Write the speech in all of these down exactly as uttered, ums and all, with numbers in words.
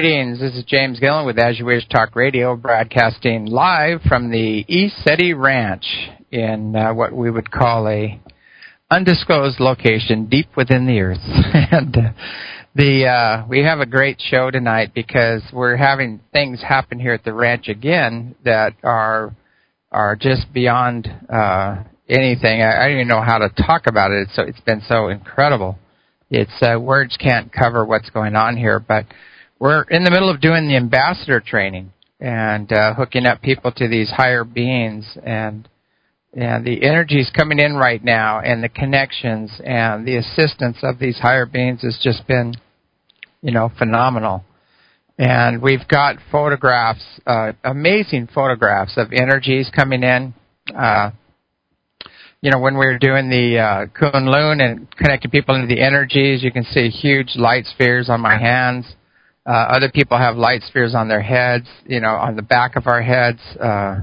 Greetings. This is James Gillen with As You Wish Talk Radio, broadcasting live from the ECETI Ranch in uh, what we would call a undisclosed location deep within the earth. and uh, the uh, we have a great show tonight because we're having things happen here at the ranch again that are are just beyond uh, anything. I, I don't even know how to talk about it. It's so it's been so incredible. It's uh, words can't cover what's going on here, but we're in the middle of doing the ambassador training and uh, hooking up people to these higher beings, and and the energies coming in right now, and the connections and the assistance of these higher beings has just been, you know, phenomenal. And we've got photographs, uh, amazing photographs of energies coming in. Uh, you know, when we were doing the uh, Kunlun and connecting people into the energies, you can see huge light spheres on my hands. Uh, other people have light spheres on their heads, you know, on the back of our heads. Uh,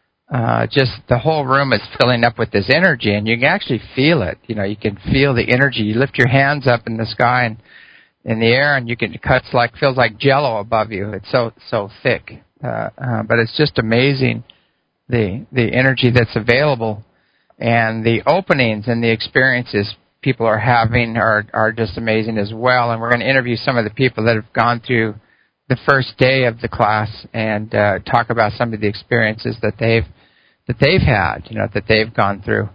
uh, just the whole room is filling up with this energy, and you can actually feel it. You know, you can feel the energy. You lift your hands up in the sky and in the air, and you can, it cuts like, feels like jello above you. It's so, so thick. Uh, uh, but it's just amazing, the, the energy that's available, and the openings and the experiences people are having are, are just amazing as well. And we're going to interview some of the people that have gone through the first day of the class and uh, talk about some of the experiences that they've that they've had, you know, that they've gone through.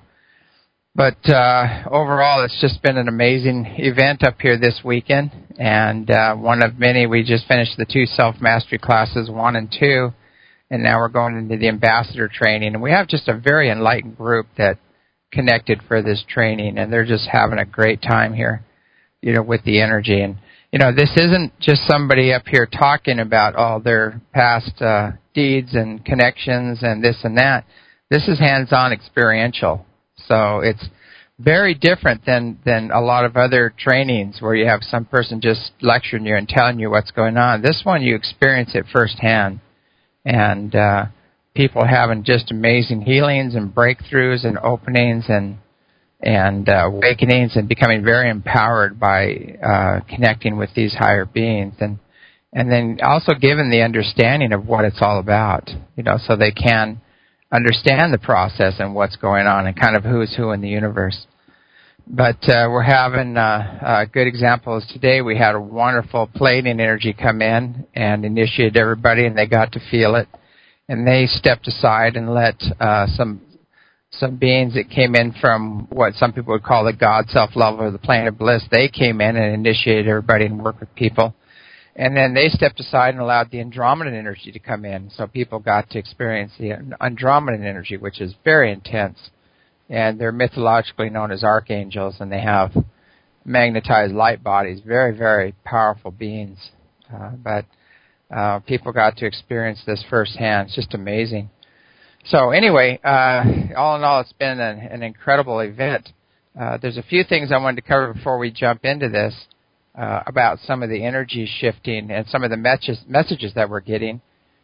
But uh, overall, it's just been an amazing event up here this weekend, and uh, one of many. We just finished the two self-mastery classes, one and two, and now we're going into the ambassador training. And we have just a very enlightened group that connected for this training, and they're just having a great time here, you know, with the energy. And, you know, this isn't just somebody up here talking about all their past uh, deeds and connections and this and that. This is hands-on experiential. So it's very different than, than a lot of other trainings where you have some person just lecturing you and telling you what's going on. This one, you experience it firsthand. And, uh, people having just amazing healings and breakthroughs and openings and and uh, awakenings, and becoming very empowered by uh, connecting with these higher beings, and and then also given the understanding of what it's all about, you know, so they can understand the process and what's going on and kind of who's who in the universe. But uh, we're having uh, uh, good examples today. We had a wonderful Pleiadian energy come in and initiate everybody, and they got to feel it. And they stepped aside and let uh, some some beings that came in from what some people would call the God self level or the plane of bliss. They came in and initiated everybody and worked with people. And then they stepped aside and allowed the Andromedan energy to come in. So people got to experience the Andromedan energy, which is very intense. And they're mythologically known as archangels, and they have magnetized light bodies, very, very powerful beings. Uh, but Uh, people got to experience this firsthand. It's just amazing. So anyway, uh, all in all, it's been an, an incredible event. Uh, there's a few things I wanted to cover before we jump into this uh, about some of the energy shifting and some of the messages, messages that we're getting.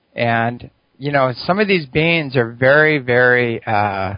And, you know, some of these beings are very, very uh,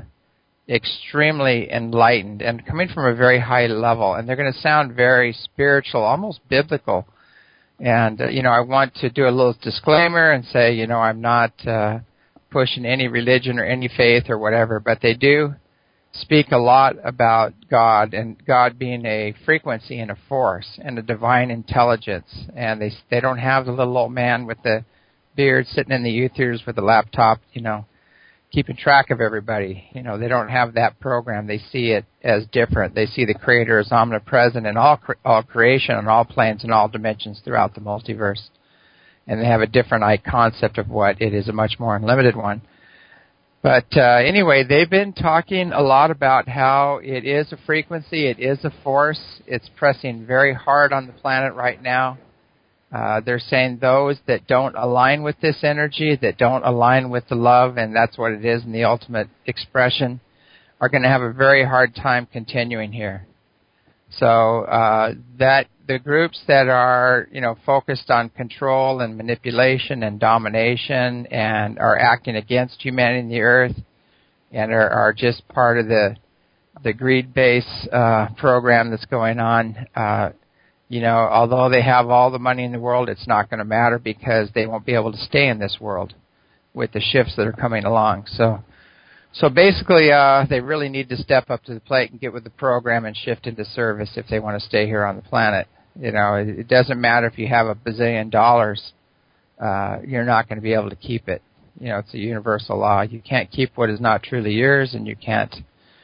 extremely enlightened and coming from a very high level. And they're going to sound very spiritual, almost biblical. And, uh, you know, I want to do a little disclaimer and say, you know, I'm not uh, pushing any religion or any faith or whatever, but they do speak a lot about God, and God being a frequency and a force and a divine intelligence. And they they don't have the little old man with the beard sitting in the ethers with the laptop, you know, keeping track of everybody. You know, they don't have that program. They see it as different. They see the Creator as omnipresent in all cre- all creation, on all planes, and all dimensions throughout the multiverse. And they have a different eye concept of what it is, a much more unlimited one. But uh, anyway, they've been talking a lot about how it is a frequency, it is a force. It's pressing very hard on the planet right now. Uh, they're saying those that don't align with this energy, that don't align with the love, and that's what it is in the ultimate expression, are going to have a very hard time continuing here. So uh, that the groups that are, you know, focused on control and manipulation and domination and are acting against humanity and the earth and are, are just part of the the greed-based uh, program that's going on, uh, you know, although they have all the money in the world, it's not going to matter because they won't be able to stay in this world with the shifts that are coming along. So, so basically, uh, they really need to step up to the plate and get with the program and shift into service if they want to stay here on the planet. You know, it, it doesn't matter if you have a bazillion dollars, uh, you're not going to be able to keep it. You know, it's a universal law. You can't keep what is not truly yours, and you can't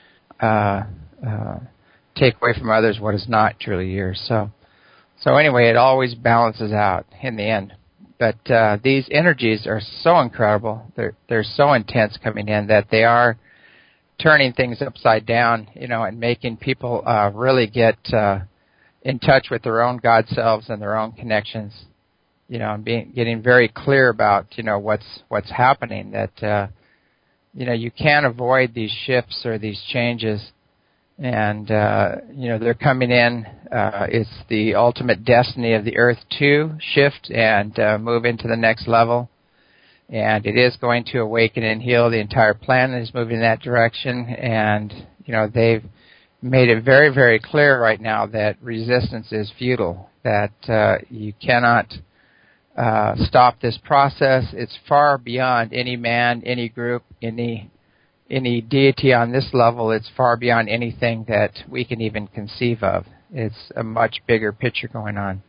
uh, uh, take away from others what is not truly yours. So, so anyway, it always balances out in the end. But uh, these energies are so incredible. They're they're so intense coming in that they are turning things upside down, you know, and making people uh, really get uh, in touch with their own God selves and their own connections, you know, and being getting very clear about, you know, what's what's happening. That uh, you know, you can't avoid these shifts or these changes. And, uh, you know, they're coming in. Uh, it's the ultimate destiny of the Earth to shift and uh, move into the next level. And it is going to awaken and heal. The entire planet is moving in that direction. And, you know, they've made it very, very clear right now that resistance is futile, that uh, you cannot uh, stop this process. It's far beyond any man, any group, any any deity on this level. It's far beyond anything that we can even conceive of. It's a much bigger picture going on.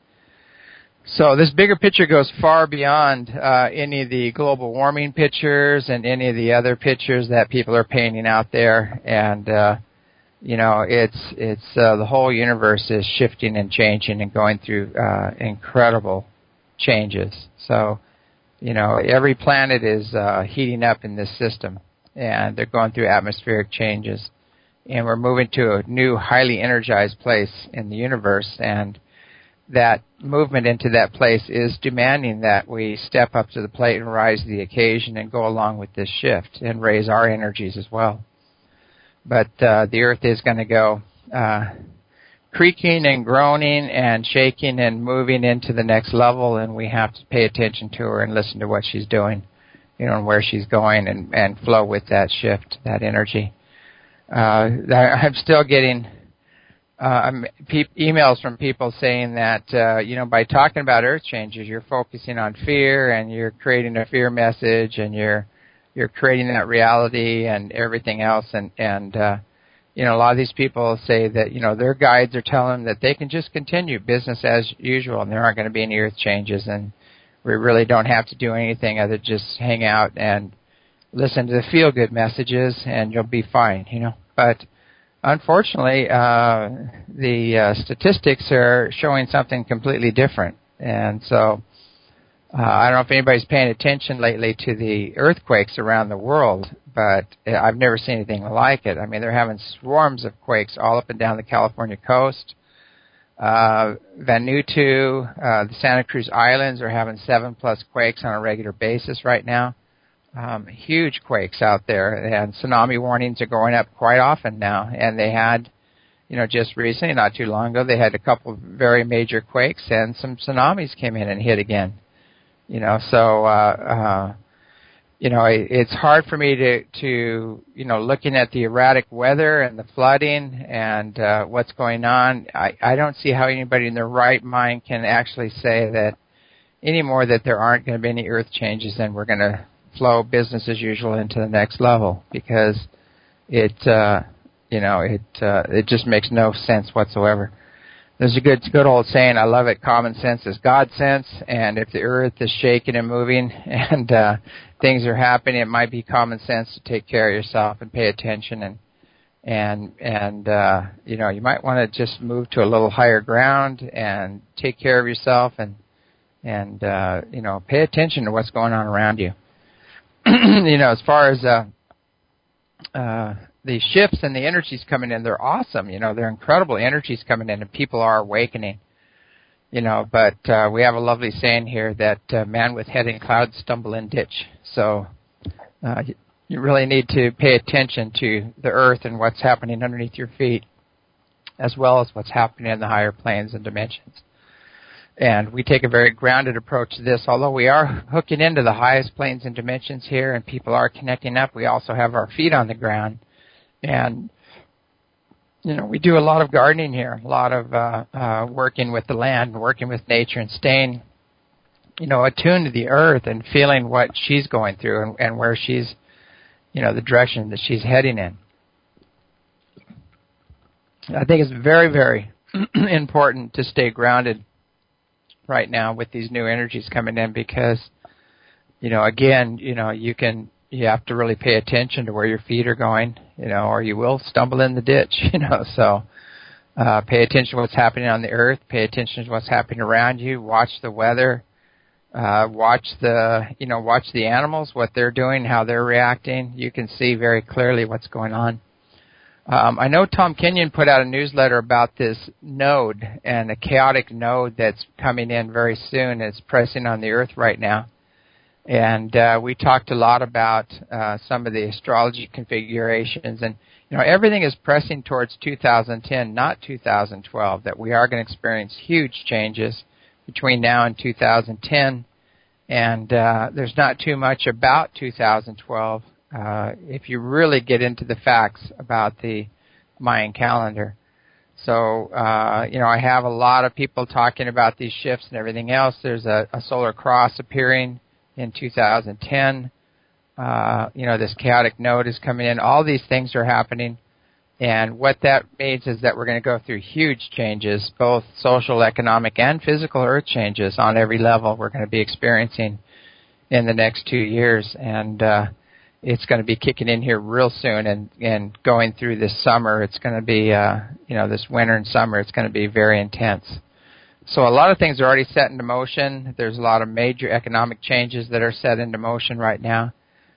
So this bigger picture goes far beyond uh, any of the global warming pictures and any of the other pictures that people are painting out there. And, uh, you know, it's it's uh, the whole universe is shifting and changing and going through uh, incredible changes. So, you know, every planet is uh, heating up in this system, and they're going through atmospheric changes. And we're moving to a new, highly energized place in the universe, and that movement into that place is demanding that we step up to the plate and rise to the occasion and go along with this shift and raise our energies as well. But uh, the Earth is going to go uh, creaking and groaning and shaking and moving into the next level, and we have to pay attention to her and listen to what she's doing, you know, and where she's going, and, and flow with that shift, that energy. Uh, I'm still getting uh, pe- emails from people saying that, uh, you know, by talking about earth changes, you're focusing on fear, and you're creating a fear message, and you're you're creating that reality and everything else. And, and uh, you know, a lot of these people say that, you know, their guides are telling them that they can just continue business as usual, and there aren't going to be any earth changes, and we really don't have to do anything other than just hang out and listen to the feel-good messages, and you'll be fine, you know. But unfortunately, uh, the uh, statistics are showing something completely different. And so uh, I don't know if anybody's paying attention lately to the earthquakes around the world, but I've never seen anything like it. I mean, they're having swarms of quakes all up and down the California coast. Uh, Vanuatu, uh, the Santa Cruz Islands are having seven plus quakes on a regular basis right now. Um, huge quakes out there, and tsunami warnings are going up quite often now. And they had, you know, just recently, not too long ago, they had a couple of very major quakes, and some tsunamis came in and hit again. You know, so, uh, uh, you know, it, it's hard for me to, to, you know, looking at the erratic weather and the flooding and uh, what's going on, I, I don't see how anybody in their right mind can actually say that anymore that there aren't going to be any earth changes and we're going to flow business as usual into the next level, because it, uh, you know, it uh, it just makes no sense whatsoever. There's a good good old saying, I love it, common sense is God sense, and if the earth is shaking and moving and uh, things are happening, it might be common sense to take care of yourself and pay attention, and and and uh, you know, you might want to just move to a little higher ground and take care of yourself, and and uh, you know, pay attention to what's going on around you. You know, as far as uh, uh, the shifts and the energies coming in, they're awesome. You know, they're incredible energies coming in, and people are awakening. You know, but uh, we have a lovely saying here that uh, man with head in clouds stumble in ditch. So uh, you really need to pay attention to the earth and what's happening underneath your feet, as well as what's happening in the higher planes and dimensions. And we take a very grounded approach to this. Although we are hooking into the highest planes and dimensions here, and people are connecting up, we also have our feet on the ground. And, you know, we do a lot of gardening here, a lot of uh, uh, working with the land, working with nature, and staying, you know, attuned to the earth and feeling what she's going through and, and where she's, you know, the direction that she's heading in. I think it's very, very important to stay grounded right now with these new energies coming in because, you know, again, you know, you can, you have to really pay attention to where your feet are going, you know, or you will stumble in the ditch, you know, so uh, pay attention to what's happening on the earth, pay attention to what's happening around you, watch the weather, uh, watch the, you know, watch the animals, what they're doing, how they're reacting. You can see very clearly what's going on. Um, I know Tom Kenyon put out a newsletter about this node and a chaotic node that's coming in very soon. It's pressing on the earth right now. And uh, we talked a lot about uh, some of the astrology configurations. And, you know, everything is pressing towards two thousand ten, not two thousand twelve, that we are going to experience huge changes between now and two thousand ten. And uh, there's not too much about two thousand twelve uh, if you really get into the facts about the Mayan calendar. So, uh, you know, I have a lot of people talking about these shifts and everything else. There's a, a solar cross appearing in two thousand ten. Uh, you know, this chaotic node is coming in. All these things are happening. And what that means is that we're going to go through huge changes, both social, economic, and physical earth changes on every level we're going to be experiencing in the next two years. And uh, it's going to be kicking in here real soon and, and going through this summer. It's going to be, uh, you know, this winter and summer, it's going to be very intense. So a lot of things are already set into motion. There's a lot of major economic changes that are set into motion right now.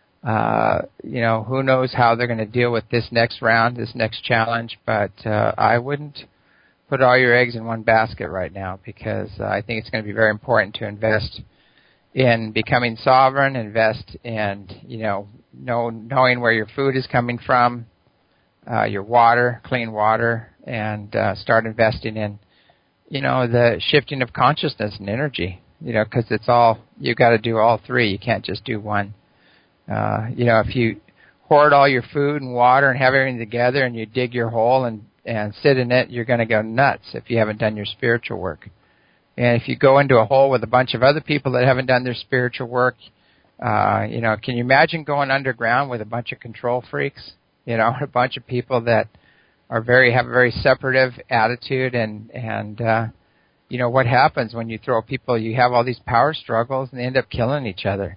Uh, you know, who knows how they're going to deal with this next round, this next challenge, but uh, I wouldn't put all your eggs in one basket right now because uh, I think it's going to be very important to invest in becoming sovereign, invest in, you know, know knowing where your food is coming from, uh, your water, clean water, and uh, start investing in, you know, the shifting of consciousness and energy, you know, because it's all, you got to do all three. You can't just do one. Uh, you know, if you hoard all your food and water and have everything together and you dig your hole and, and sit in it, you're going to go nuts if you haven't done your spiritual work. And if you go into a hole with a bunch of other people that haven't done their spiritual work, uh, you know, can you imagine going underground with a bunch of control freaks? You know, a bunch of people that are very, have a very separative attitude and, and, uh, you know, what happens when you throw people, you have all these power struggles and they end up killing each other.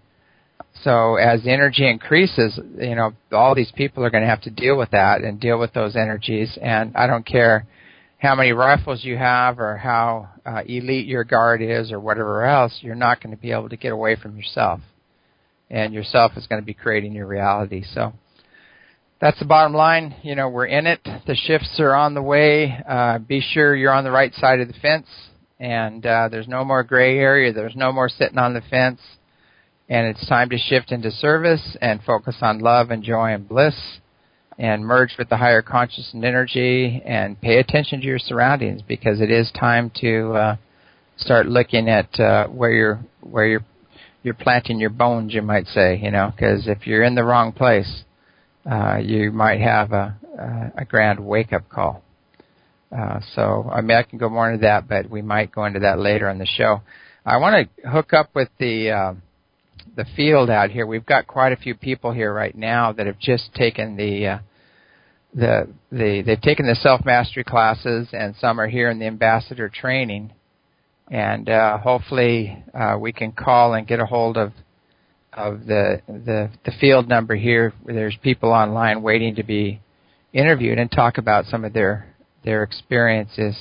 So as energy increases, you know, all these people are going to have to deal with that and deal with those energies. And I don't care how many rifles you have or how uh, elite your guard is or whatever else, you're not going to be able to get away from yourself. And yourself is going to be creating your reality. So that's the bottom line. You know, we're in it. The shifts are on the way. Uh, be sure you're on the right side of the fence. And uh, there's no more gray area. There's no more sitting on the fence. And it's time to shift into service and focus on love and joy and bliss and merge with the higher conscious and energy and pay attention to your surroundings because it is time to uh, start looking at uh, where you're where you're you're planting your bones, you might say, you know, because if you're in the wrong place, uh, you might have a, a, a grand wake-up call. Uh, so, I mean, I can go more into that, but we might go into that later on the show. I want to hook up with the uh, the field out here. We've got quite a few people here right now that have just taken the uh, the the they've taken the self-mastery classes, and some are here in the ambassador training. And uh, hopefully uh, we can call and get a hold of of the the the field number here. There's people online waiting to be interviewed and talk about some of their their experiences.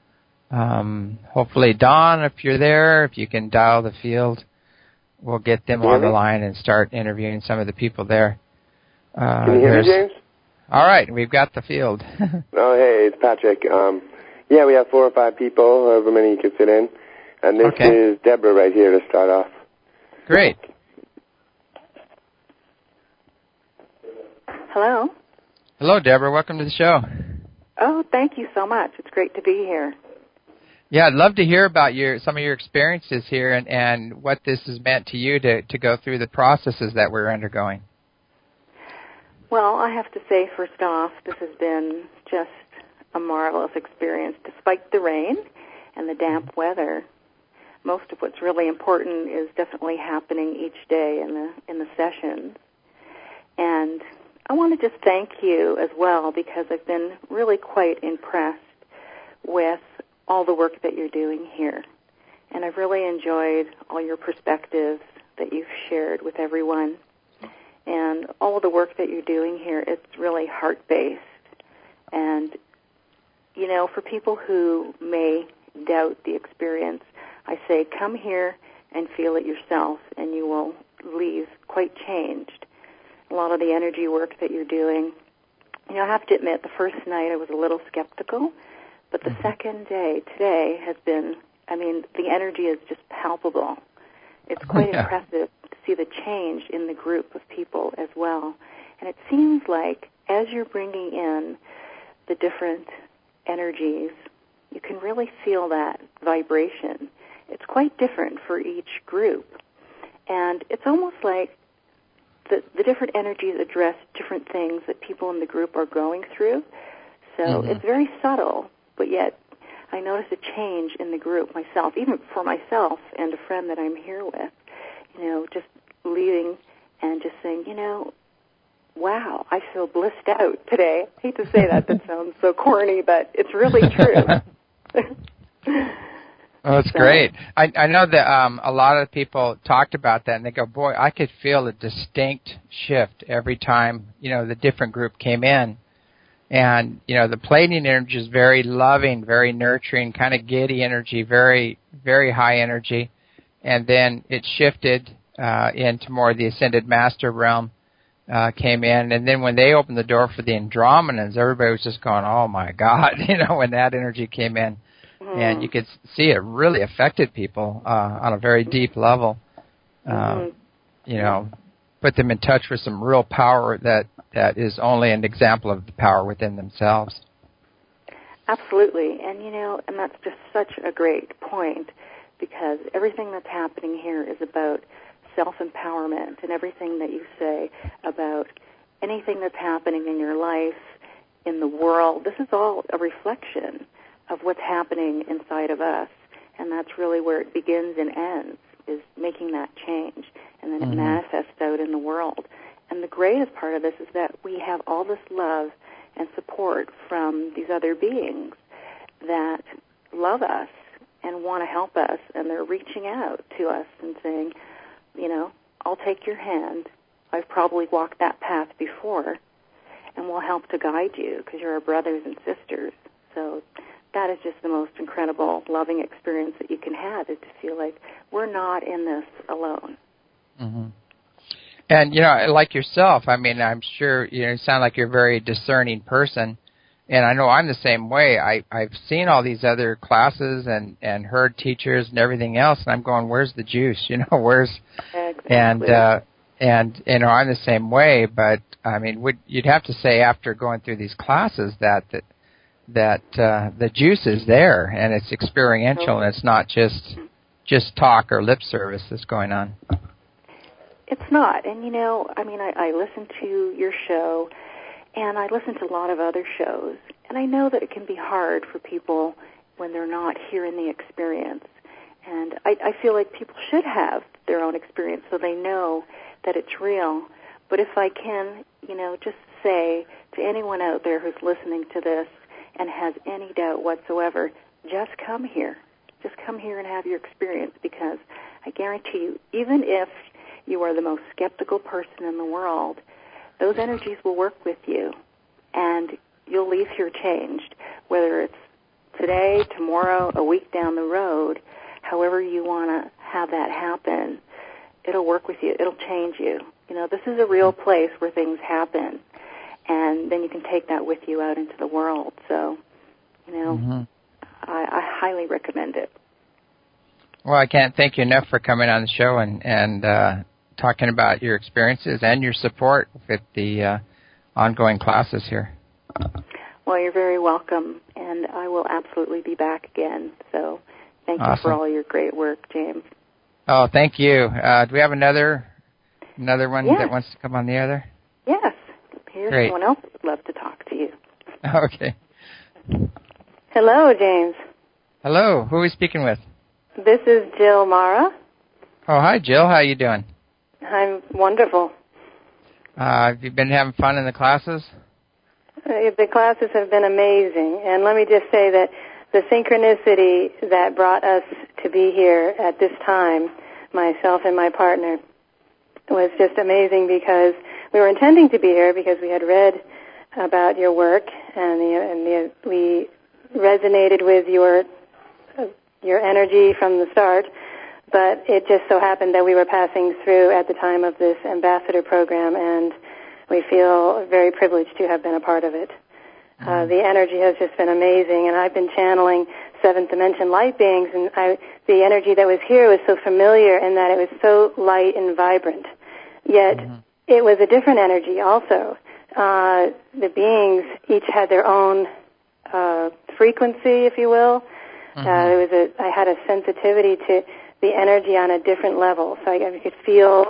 Um, hopefully, Don, if you're there, if you can dial the field, we'll get them on the line and start interviewing some of the people there. Uh, Can you hear me, James? All right, we've got the field. Oh, hey, it's Patrick. Um, yeah, we have four or five people, however many you can fit in. And this okay. is Deborah right here to start off. Great. Hello. Hello, Deborah. Welcome to the show. Oh, thank you so much. It's great to be here. Yeah, I'd love to hear about your some of your experiences here and, and what this has meant to you to, to go through the processes that we're undergoing. Well, I have to say, first off, this has been just a marvelous experience. Despite the rain and the damp weather, most of what's really important is definitely happening each day in the in the sessions. And I want to just thank you as well, because I've been really quite impressed with all the work that you're doing here. And I've really enjoyed all your perspectives that you've shared with everyone. And all the work that you're doing here, it's really heart-based. And, you know, for people who may doubt the experience, I say come here and feel it yourself, and you will leave quite changed. A lot of the energy work that you're doing, you know, I have to admit, the first night I was a little skeptical, but the second day, today, has been, I mean, the energy is just palpable. It's quite yeah. impressive to see the change in the group of people as well. And it seems like as you're bringing in the different energies, you can really feel that vibration. It's quite different for each group. And it's almost like the, the different energies address different things that people in the group are going through. So mm-hmm. it's very subtle, but yet I notice a change in the group myself, even for myself and a friend that I'm here with, you know, just leaving and just saying, you know, wow, I feel blissed out today. I hate to say that, that sounds so corny, but it's really true. Oh, that's so great. I, I know that um, a lot of people talked about that, and they go, boy, I could feel a distinct shift every time, you know, the different group came in. And, you know, the Pleiadian energy is very loving, very nurturing, kind of giddy energy, very, very high energy. And then it shifted uh, into more of the Ascended Master realm, uh, came in. And then when they opened the door for the Andromedans, everybody was just going, oh, my God, you know, when that energy came in. Mm-hmm. And you could see it really affected people uh, on a very deep level. Uh, mm-hmm. You know, put them in touch with some real power that, that is only an example of the power within themselves. Absolutely. And, you know, and that's just such a great point, because everything that's happening here is about self-empowerment, and everything that you say about anything that's happening in your life, in the world, this is all a reflection of what's happening inside of us. And that's really where it begins and ends, is making that change. And then mm-hmm. it manifests out in the world. And the greatest part of this is that we have all this love and support from these other beings that love us and want to help us, and they're reaching out to us and saying, you know, I'll take your hand. I've probably walked that path before, and we'll help to guide you because you're our brothers and sisters. So that is just the most incredible, loving experience that you can have, is to feel like we're not in this alone. Mm-hmm. And, you know, like yourself, I mean, I'm sure, you know, you sound like you're a very discerning person. And I know I'm the same way. I, I've seen all these other classes and, and heard teachers and everything else, and I'm going, where's the juice? You know, where's... Exactly. And, uh, and, you know, I'm the same way, but, I mean, would, you'd have to say after going through these classes that, that, that uh, the juice is there, and it's experiential, and it's not just just talk or lip service that's going on. It's not. And, you know, I mean, I, I listen to your show, and I listen to a lot of other shows, and I know that it can be hard for people when they're not hearing the experience. And I, I feel like people should have their own experience so they know that it's real. But if I can, you know, just say to anyone out there who's listening to this and has any doubt whatsoever, just come here. Just come here and have your experience, because I guarantee you, even if you are the most skeptical person in the world, those energies will work with you, and you'll leave here changed, whether it's today, tomorrow, a week down the road. However you want to have that happen, it'll work with you. It'll change you. You know, this is a real place where things happen, and then you can take that with you out into the world. So, you know, mm-hmm. I, I highly recommend it. Well, I can't thank you enough for coming on the show and, and uh, talking about your experiences and your support with the uh, ongoing classes here. Well, you're very welcome, and I will absolutely be back again. So thank awesome. you for all your great work, James. Oh, thank you. Uh, do we have another another one yes. that wants to come on the other? Yes. Here's Great. someone else that would love to talk to you. Okay. Hello, James. Hello. Who are we speaking with? This is Jill Mara. Oh, hi, Jill. How you doing? I'm wonderful. Uh, have you been having fun in the classes? Uh, the classes have been amazing. And let me just say that the synchronicity that brought us to be here at this time, myself and my partner, was just amazing because we were intending to be here because we had read about your work and, the, and the, we resonated with your uh, your energy from the start, but it just so happened that we were passing through at the time of this ambassador program, and we feel very privileged to have been a part of it. Mm-hmm. Uh, the energy has just been amazing, and I've been channeling seventh dimension light beings, and I, the energy that was here was so familiar in that it was so light and vibrant. Yet mm-hmm. it was a different energy also. Uh, the beings each had their own uh, frequency, if you will. Mm-hmm. Uh, there was a, I had a sensitivity to the energy on a different level, so I, I could feel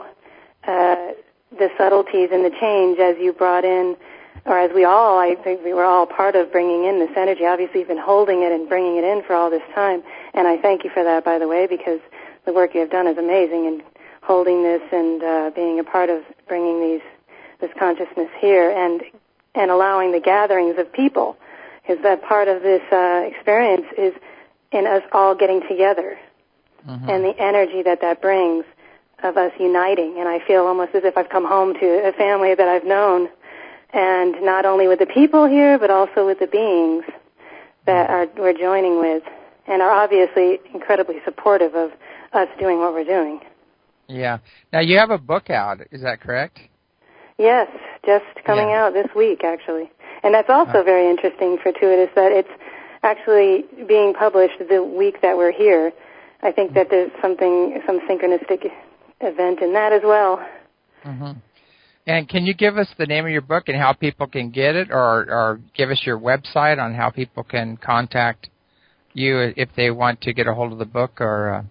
uh, the subtleties and the change as you brought in, or as we all, I think we were all part of bringing in this energy. Obviously, you've been holding it and bringing it in for all this time, and I thank you for that, by the way, because the work you have done is amazing, and holding this and uh, being a part of bringing these this consciousness here and and allowing the gatherings of people, because that part of this uh, experience is in us all getting together, mm-hmm. and the energy that that brings of us uniting. And I feel almost as if I've come home to a family that I've known, and not only with the people here, but also with the beings that are we're joining with, and are obviously incredibly supportive of us doing what we're doing. Yeah. Now, you have a book out, is that correct? Yes, just coming yeah. out this week, actually. And that's also uh, very interesting, fortuitous, that it's actually being published the week that we're here. I think that there's something, some synchronistic event in that as well. Mm-hmm. And can you give us the name of your book and how people can get it, or, or give us your website on how people can contact you if they want to get a hold of the book? Or uh...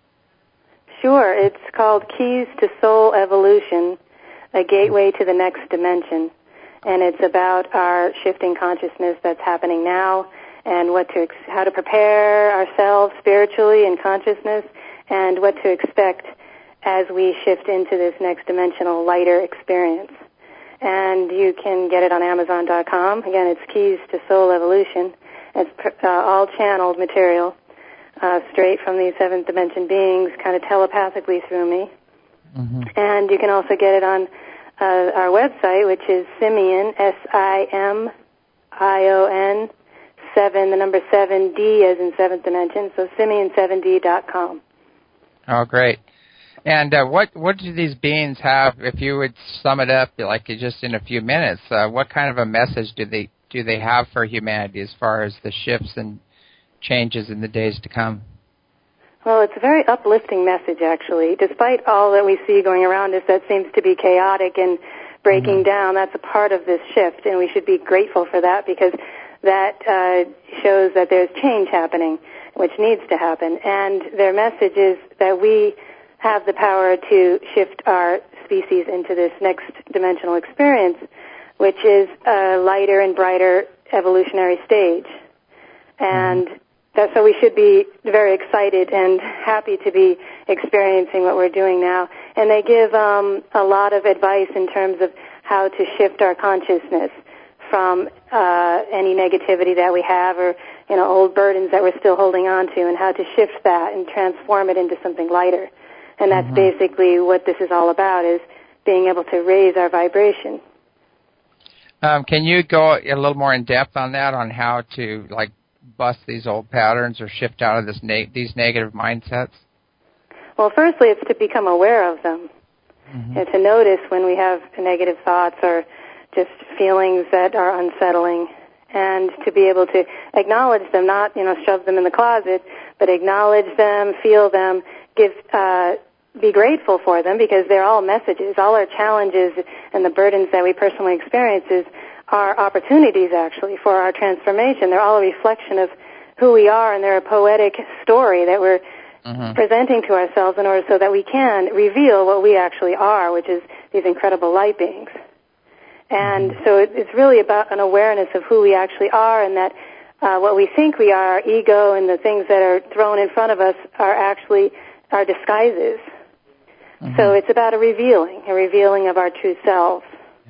Sure. It's called Keys to Soul Evolution, A Gateway to the Next Dimension. And it's about our shifting consciousness that's happening now, and what to ex- how to prepare ourselves spiritually in consciousness, and what to expect as we shift into this next dimensional, lighter experience. And you can get it on Amazon dot com. Again, it's Keys to Soul Evolution. It's uh, all channeled material, uh, straight from these seventh dimension beings, kind of telepathically through me. Mm-hmm. And you can also get it on uh, our website, which is Simeon, S I M I O N, seven, the number seven, D as in seventh dimension, so Simeon seven D dot com. Oh, great. And uh, what what do these beings have? If you would sum it up, like just in a few minutes, uh, what kind of a message do they do they have for humanity as far as the shifts and changes in the days to come? Well, it's a very uplifting message, actually. Despite all that we see going around us that seems to be chaotic and breaking mm-hmm. down, that's a part of this shift, and we should be grateful for that, because that uh, shows that there's change happening, which needs to happen. And their message is that we have the power to shift our species into this next dimensional experience, which is a lighter and brighter evolutionary stage. And mm-hmm. that's so we should be very excited and happy to be experiencing what we're doing now. And they give um, a lot of advice in terms of how to shift our consciousness from uh, any negativity that we have, or you know, old burdens that we're still holding on to, and how to shift that and transform it into something lighter. And that's mm-hmm. basically what this is all about, is being able to raise our vibration. Um, can you go a little more in depth on that, on how to like bust these old patterns or shift out of this ne- these negative mindsets? Well, firstly, it's to become aware of them, mm-hmm. and to notice when we have negative thoughts or just feelings that are unsettling, and to be able to acknowledge them, not, you know, shove them in the closet, but acknowledge them, feel them, give, uh, be grateful for them, because they're all messages. All our challenges and the burdens that we personally experience are opportunities, actually, for our transformation. They're all a reflection of who we are, and they're a poetic story that we're mm-hmm. presenting to ourselves in order so that we can reveal what we actually are, which is these incredible light beings. And so it, it's really about an awareness of who we actually are, and that uh, what we think we are, our ego and the things that are thrown in front of us are actually our disguises. Mm-hmm. So it's about a revealing, a revealing of our true selves.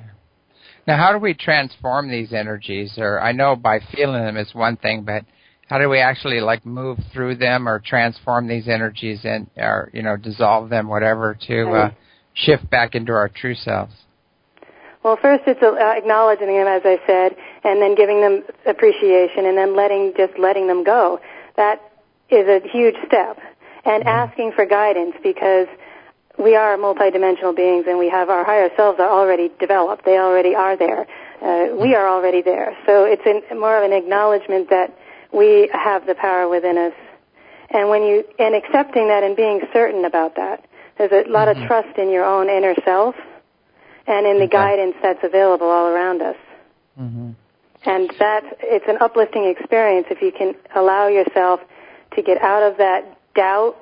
Now, how do we transform these energies? Or I know by feeling them is one thing, but how do we actually like move through them or transform these energies and, or you know, dissolve them, whatever, to uh, shift back into our true selves? Well, first it's uh, acknowledging them, as I said, and then giving them appreciation, and then letting just letting them go. That is a huge step, and mm-hmm. asking for guidance, because we are multidimensional beings, and we have our higher selves are already developed. They already are there. Uh, we are already there. So it's an, more of an acknowledgement that we have the power within us. And when you, and accepting that and being certain about that, there's a lot mm-hmm. of trust in your own inner self and in the okay. guidance that's available all around us. Mm-hmm. And that, it's an uplifting experience if you can allow yourself to get out of that doubt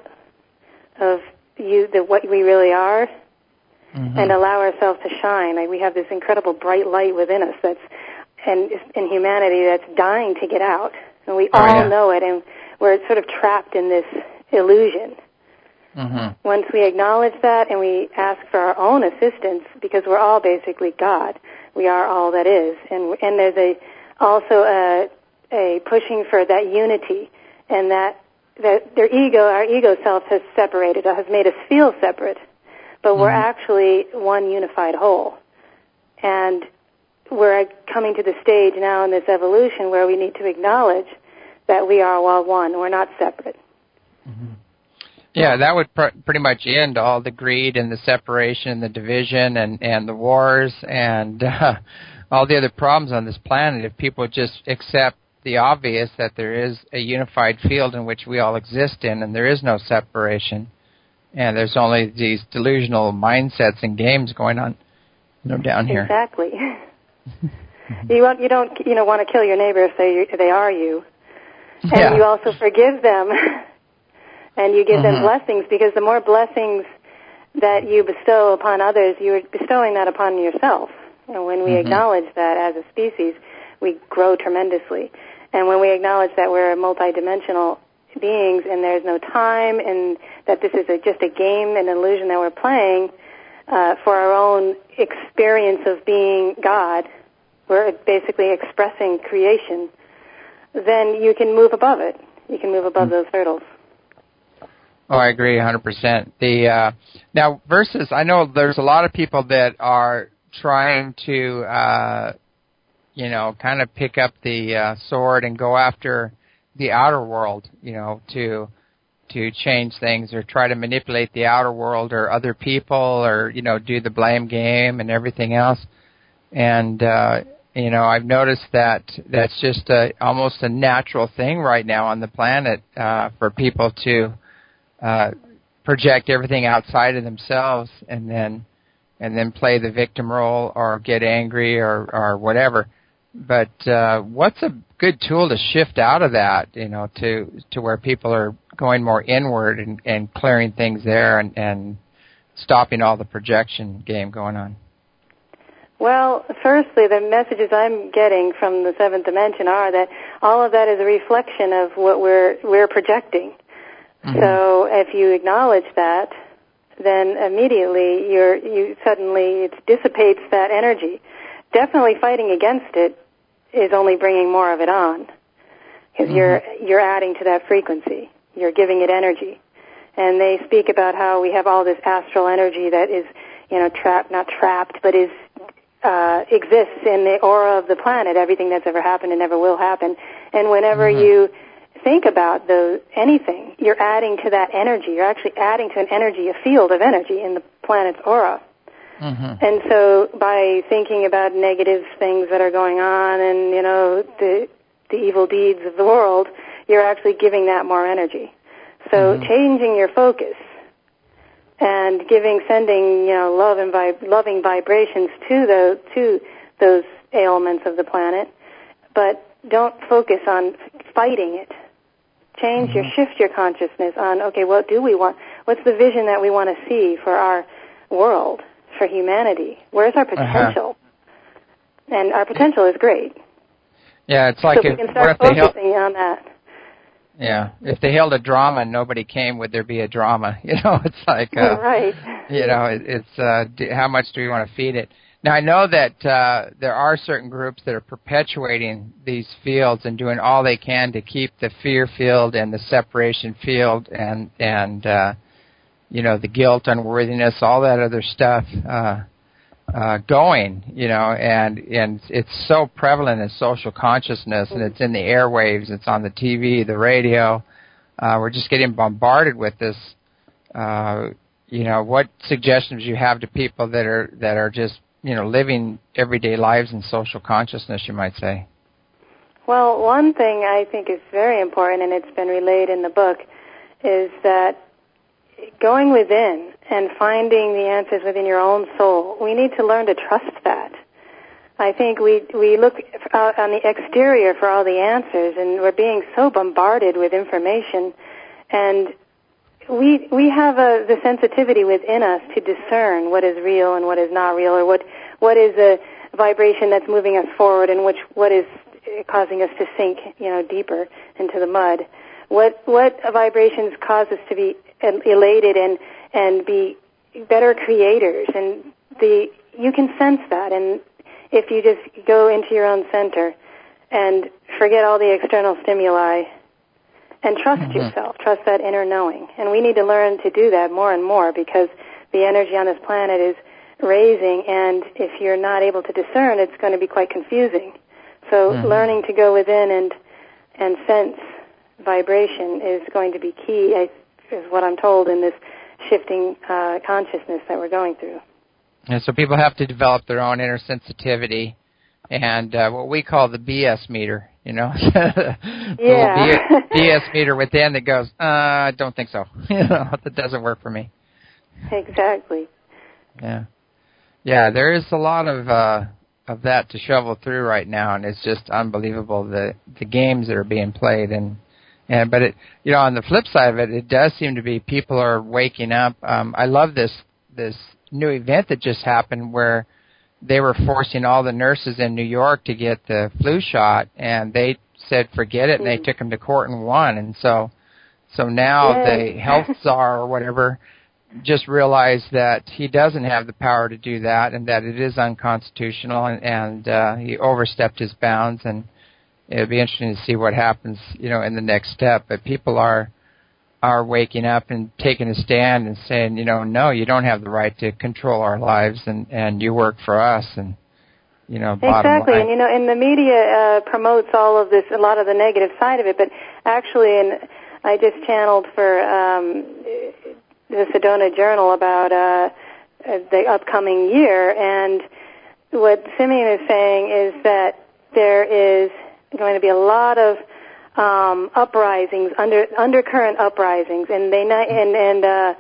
of you, the, what we really are, mm-hmm. and allow ourselves to shine. Like we have this incredible bright light within us that's, and in humanity that's dying to get out. And we oh, all yeah. know it, and we're sort of trapped in this illusion. Mm-hmm. Once we acknowledge that and we ask for our own assistance, because we're all basically God. We are all that is. And, and there's a, also a, a pushing for that unity, and that that their ego, our ego self has separated, has made us feel separate, but mm-hmm. we're actually one unified whole. And we're coming to the stage now in this evolution where we need to acknowledge that we are all one. We're not separate. Mm-hmm. Yeah, that would pr- pretty much end all the greed and the separation and the division and, and the wars and uh, all the other problems on this planet if people just accept the obvious that there is a unified field in which we all exist in, and there is no separation, and there's only these delusional mindsets and games going on, you know, down here. Exactly. you want, you don't, you know, want to kill your neighbor if they they are you, and yeah. you also forgive them, and you give mm-hmm. them blessings, because the more blessings that you bestow upon others, you are bestowing that upon yourself. And when we mm-hmm. acknowledge that as a species, we grow tremendously. And when we acknowledge that we're multidimensional beings and there's no time, and that this is a, just a game, an illusion that we're playing uh, for our own experience of being God, we're basically expressing creation, then you can move above it. You can move above mm-hmm. those hurdles. Oh, I agree one hundred percent. The uh, now, versus, I know there's a lot of people that are trying to... Uh, you know, kind of pick up the uh, sword and go after the outer world, you know, to to change things or try to manipulate the outer world or other people or, you know, do the blame game and everything else. And, uh, you know, I've noticed that that's just a, almost a natural thing right now on the planet uh, for people to uh, project everything outside of themselves and then and then play the victim role or get angry or, or whatever. But uh, what's a good tool to shift out of that, you know, to to where people are going more inward and, and clearing things there and, and stopping all the projection game going on? Well, firstly, the messages I'm getting from the seventh dimension are that all of that is a reflection of what we're we're projecting. Mm-hmm. So if you acknowledge that, then immediately you're you suddenly it dissipates that energy. Definitely fighting against it is only bringing more of it on, because mm-hmm. you're you're adding to that frequency. You're giving it energy. And they speak about how we have all this astral energy that is, you know, trapped, not trapped, but is uh, exists in the aura of the planet, everything that's ever happened and never will happen. And whenever mm-hmm. you think about those, anything, you're adding to that energy. You're actually adding to an energy, a field of energy in the planet's aura. Mm-hmm. And so by thinking about negative things that are going on and, you know, the the evil deeds of the world, you're actually giving that more energy. So mm-hmm. changing your focus and giving, sending, you know, love and vib- loving vibrations to those, to those ailments of the planet, but don't focus on fighting it. Change mm-hmm. your, shift your consciousness on, okay, what do we want? What's the vision that we want to see for our world? For humanity, where's our potential? Uh-huh. And our potential is great. Yeah, it's like so if, we can start what if focusing they held, on that. Yeah, if they held a drama and nobody came, would there be a drama? You know, it's like, uh, right. You know, it, it's uh, do, how much do we want to feed it? Now, I know that uh, there are certain groups that are perpetuating these fields and doing all they can to keep the fear field and the separation field and and uh, you know, the guilt, unworthiness, all that other stuff uh, uh, going. You know, and and it's so prevalent in social consciousness, and it's in the airwaves, it's on the T V, the radio. Uh, we're just getting bombarded with this. Uh, you know, what suggestions you have to people that are that are just, you know, living everyday lives in social consciousness, you might say? Well, one thing I think is very important, and it's been relayed in the book, is that going within and finding the answers within your own soul, we need to learn to trust that. I think we we look out on the exterior for all the answers, and we're being so bombarded with information, and we we have a, the sensitivity within us to discern what is real and what is not real, or what what is a vibration that's moving us forward, and which what is causing us to sink, you know, deeper into the mud. What what vibrations cause us to be elated and and be better creators, and the you can sense that. And if you just go into your own center and forget all the external stimuli and trust mm-hmm. yourself, trust that inner knowing. And we need to learn to do that more and more, because the energy on this planet is raising, and if you're not able to discern, it's going to be quite confusing. So mm-hmm. learning to go within and and sense vibration is going to be key, is what I'm told, in this shifting uh, consciousness that we're going through. And so people have to develop their own inner sensitivity and uh, what we call the B S meter, you know, yeah. B S meter within that goes, uh, I don't think so. You know, that doesn't work for me. Exactly. Yeah. Yeah, there is a lot of uh, of that to shovel through right now, and it's just unbelievable the the games that are being played. And and but it, you know, on the flip side of it, it does seem to be people are waking up. Um, I love this this new event that just happened where they were forcing all the nurses in New York to get the flu shot, and they said forget it, and they took them to court and won. And so so now Yay. the health czar or whatever just realized that he doesn't have the power to do that, and that it is unconstitutional, and, and uh, he overstepped his bounds. And it'll be interesting to see what happens, you know, in the next step. But people are are waking up and taking a stand and saying, you know, no, you don't have the right to control our lives, and, and you work for us. And, you know, bottom exactly. line. And, you know, and the media uh, promotes all of this, a lot of the negative side of it, but actually, and I just channeled for um, the Sedona Journal about uh, the upcoming year, and what Simeon is saying is that there is going to be a lot of Um, uprisings, under undercurrent uprisings, and they and and uh,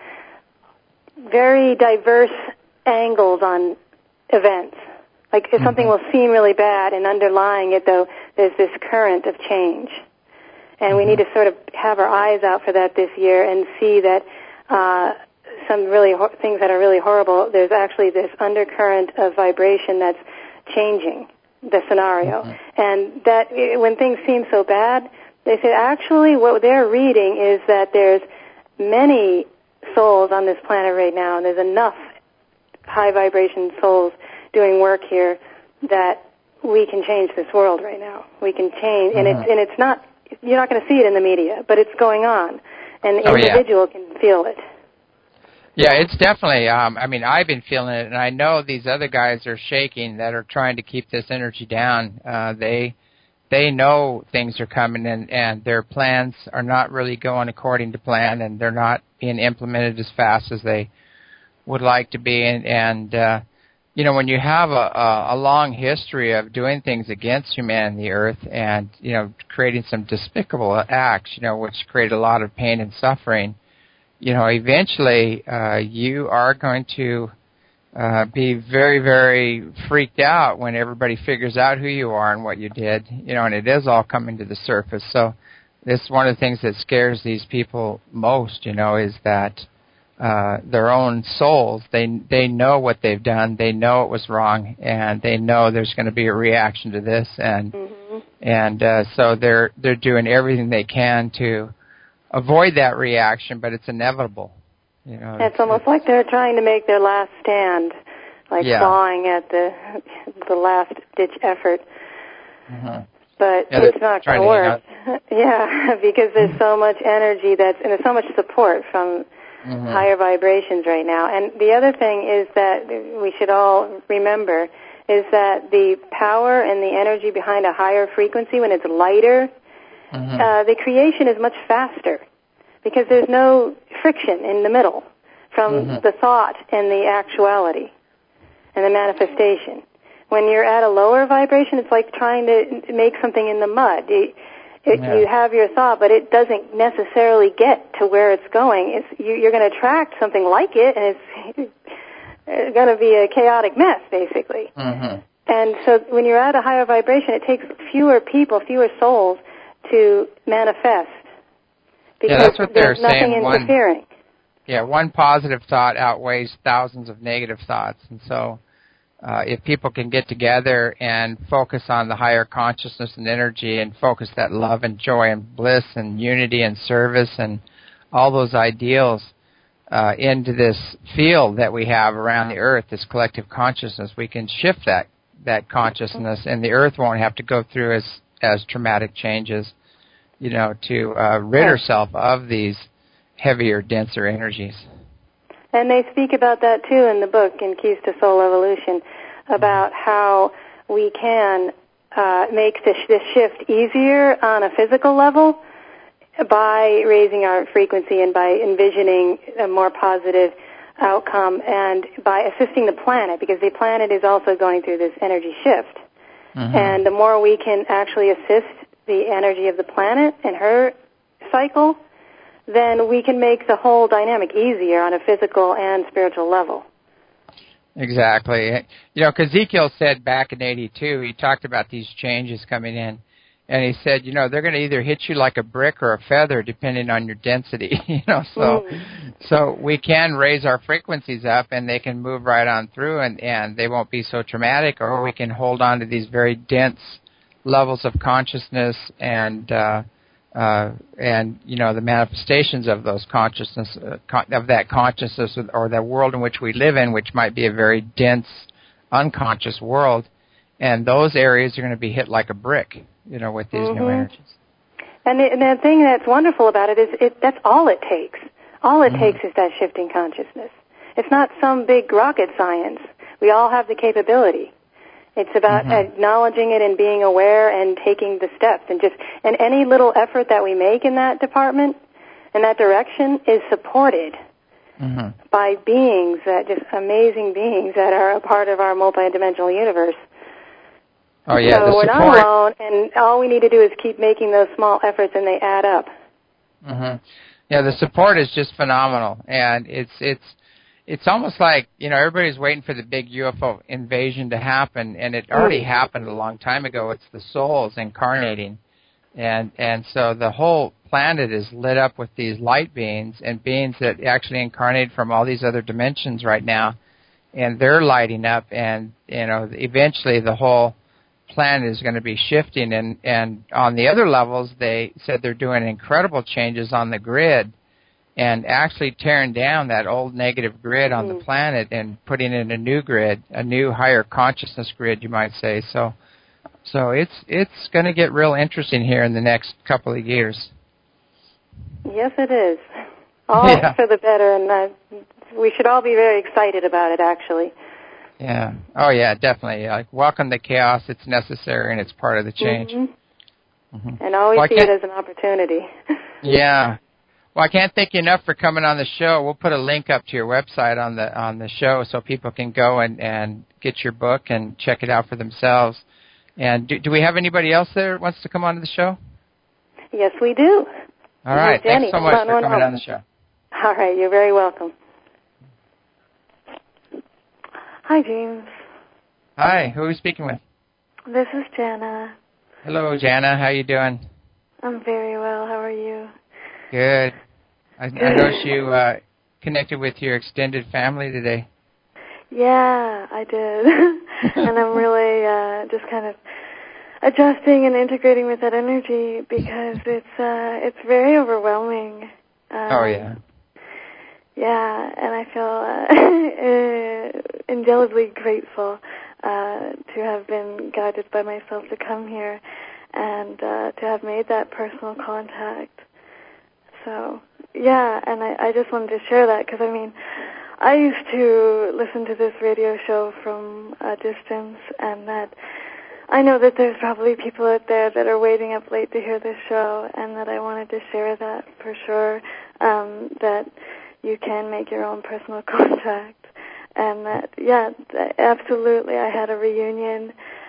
very diverse angles on events. Like if something will seem really bad, and underlying it, though, there's this current of change, and we need to sort of have our eyes out for that this year and see that uh, some really ho- things that are really horrible. There's actually this undercurrent of vibration that's changing the scenario, mm-hmm. and that when things seem so bad, they said actually what they're reading is that there's many souls on this planet right now, and there's enough high vibration souls doing work here that we can change this world right now. We can change, and mm-hmm. it's and it's not you're not going to see it in the media, but it's going on, and the oh, individual yeah. can feel it. Yeah, it's definitely, um, I mean, I've been feeling it, and I know these other guys are shaking that are trying to keep this energy down. Uh, they they know things are coming, and, and their plans are not really going according to plan, and they're not being implemented as fast as they would like to be. And, and uh, you know, when you have a, a, a long history of doing things against humanity and the earth and, you know, creating some despicable acts, you know, which create a lot of pain and suffering, you know, eventually uh, you are going to uh, be very, very freaked out when everybody figures out who you are and what you did, you know, and it is all coming to the surface. So this is one of the things that scares these people most, you know, is that uh, their own souls, they they know what they've done, they know it was wrong, and they know there's going to be a reaction to this, and mm-hmm. And uh, so they're they're doing everything they can to avoid that reaction, but it's inevitable. You know, it's, it's almost it's, like they're trying to make their last stand, like yeah. clawing at the the last ditch effort. Mm-hmm. But yeah, it's not going to work. Yeah, because there's so much energy that's and there's so much support from mm-hmm. higher vibrations right now. And the other thing is that we should all remember is that the power and the energy behind a higher frequency, when it's lighter, mm-hmm. uh, the creation is much faster because there's no friction in the middle from mm-hmm. the thought and the actuality and the manifestation. When you're at a lower vibration, it's like trying to make something in the mud. It, it, yeah. You have your thought, but it doesn't necessarily get to where it's going. It's, you, you're going to attract something like it, and it's, it's going to be a chaotic mess, basically. Mm-hmm. And so when you're at a higher vibration, it takes fewer people, fewer souls to manifest. Because yeah, that's what there's they're nothing saying. interfering. One, yeah, one positive thought outweighs thousands of negative thoughts, and so Uh, if people can get together and focus on the higher consciousness and energy and focus that love and joy and bliss and unity and service and all those ideals uh, into this field that we have around the earth, this collective consciousness, we can shift that, that consciousness, and the earth won't have to go through as, as traumatic changes, you know, to uh, rid herself of these heavier, denser energies. And they speak about that, too, in the book, in Keys to Soul Evolution, about how we can uh, make this, this shift easier on a physical level by raising our frequency and by envisioning a more positive outcome and by assisting the planet, because the planet is also going through this energy shift. Mm-hmm. And the more we can actually assist the energy of the planet and her cycle, then we can make the whole dynamic easier on a physical and spiritual level. Exactly. You know, Ezekiel said back in eighty-two, he talked about these changes coming in, and he said, you know, they're going to either hit you like a brick or a feather depending on your density, you know, so mm. so we can raise our frequencies up and they can move right on through and, and they won't be so traumatic, or we can hold on to these very dense levels of consciousness and uh Uh, and, you know, the manifestations of those consciousness, uh, con- of that consciousness or the world in which we live in, which might be a very dense, unconscious world. And those areas are going to be hit like a brick, you know, with these mm-hmm. new energies. And the, and the thing that's wonderful about it is it, that's all it takes. All it mm-hmm. takes is that shifting consciousness. It's not some big rocket science. We all have the capability. It's about mm-hmm. acknowledging it and being aware and taking the steps, and just and any little effort that we make in that department, in that direction, is supported mm-hmm. by beings that just amazing beings that are a part of our multidimensional universe. Oh yeah, so the we're support. not alone, and all we need to do is keep making those small efforts, and they add up. Mm-hmm. Yeah, the support is just phenomenal, and it's it's. It's almost like, you know, everybody's waiting for the big U F O invasion to happen, and it already happened a long time ago. It's the souls incarnating. And and so the whole planet is lit up with these light beings and beings that actually incarnate from all these other dimensions right now. And they're lighting up, and, you know, eventually the whole planet is going to be shifting. And, and on the other levels, they said they're doing incredible changes on the grid, and actually tearing down that old negative grid on the planet and putting in a new grid, a new higher consciousness grid, you might say. So so it's it's going to get real interesting here in the next couple of years. Yes, it is. All yeah. for the better, and uh, we should all be very excited about it, actually. Yeah. Oh, yeah, definitely. Like, welcome the chaos. It's necessary, and it's part of the change. Mm-hmm. Mm-hmm. And always well, see it as an opportunity. Yeah. Well, I can't thank you enough for coming on the show. We'll put a link up to your website on the on the show so people can go and, and get your book and check it out for themselves. And do, do we have anybody else there that wants to come on to the show? Yes, we do. All right. Jenny. Thanks so much on, for coming on. on the show. All right. You're very welcome. Hi, James. Hi. Who are we speaking with? This is Jana. Hello, Jana. How you doing? I'm very well. How are you? Good. I, I noticed you uh, connected with your extended family today. Yeah, I did. And I'm really uh, just kind of, adjusting and integrating with that energy because it's uh, it's very overwhelming. Um, oh yeah. Yeah, and I feel uh, indelibly grateful uh, to have been guided by myself to come here and uh, to have made that personal contact. So, yeah, and I, I just wanted to share that because, I mean, I used to listen to this radio show from a distance, and that I know that there's probably people out there that are waiting up late to hear this show, and that I wanted to share that for sure, um, that you can make your own personal contact, and that, yeah, absolutely, I had a reunion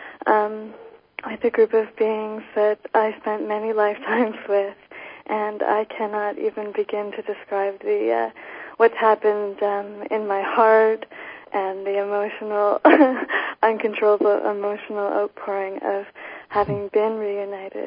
um, with a group of beings that I spent many lifetimes with, and I cannot even begin to describe the uh, what's happened um, in my heart and the emotional, uncontrollable emotional outpouring of having been reunited.